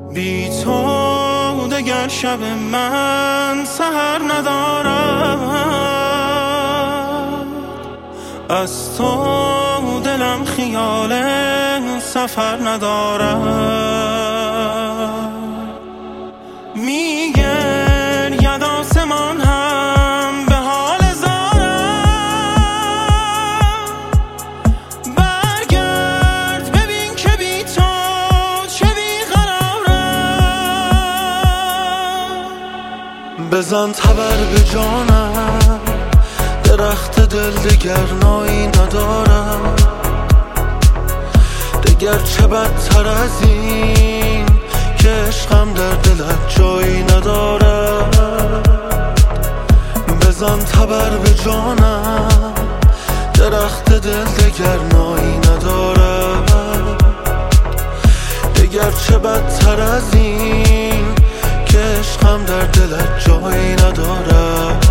بی تو دگر شب من سحر ندارد، از تو دلم خیال سفر ندارد. میگرید آسمان هم به حال زارم، برگرد ببین که بی تو چه بیقرارم. بزن تبر به جانم، درخت دل دگر نایی ندارم. دگر چه بدتر از این که عشقم در دلت جایی ندارد. بزن تبر به جانم، درخت دل دگر نایی ندارد. دگر چه بدتر از این که عشقم در دلت جایی ندارد.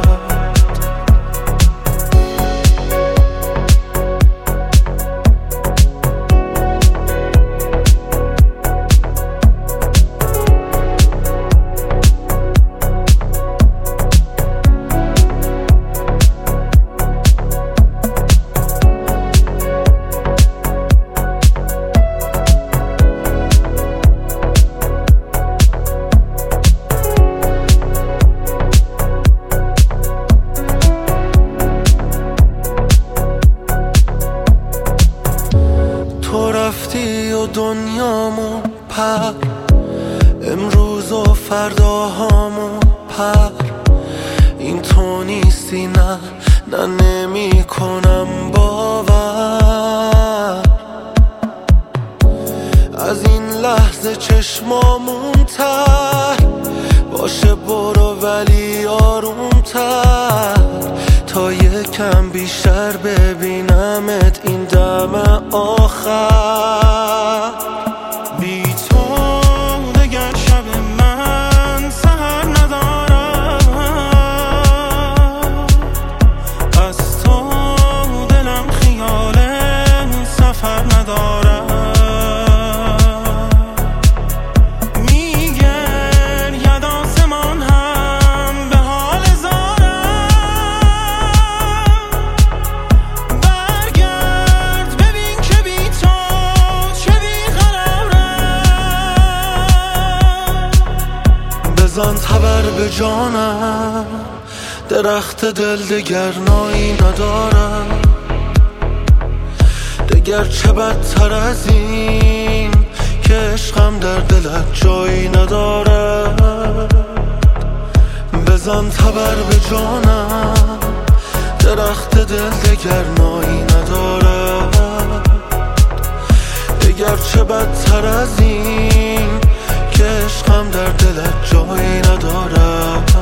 تو رفتی و دنیامو پر، امروز و فرداهامو پر. این تو نیستی، نه نه نمی کنم باور. از این لحظه چشمامون تر باشه، برو ولی آرومتر تا یکم بیشتر ببینمت این دم آخر. بی تو دگر شب من سحر ندارم، از تو دلم خیال سفر ندارم. میگرید آسمان هم به حال زارم، برگرد ببین که بی تو چه بیقرارم. بزن تبر به جانم، درخت دل دگر نایی ندارم. دگر چه بدتر از این که عشقم در دلت جایی ندارد. بزن تبر به جانم، درخت دل دگر نایی ندارد. دگر چه بدتر از این که عشقم در دلت جایی ندارد.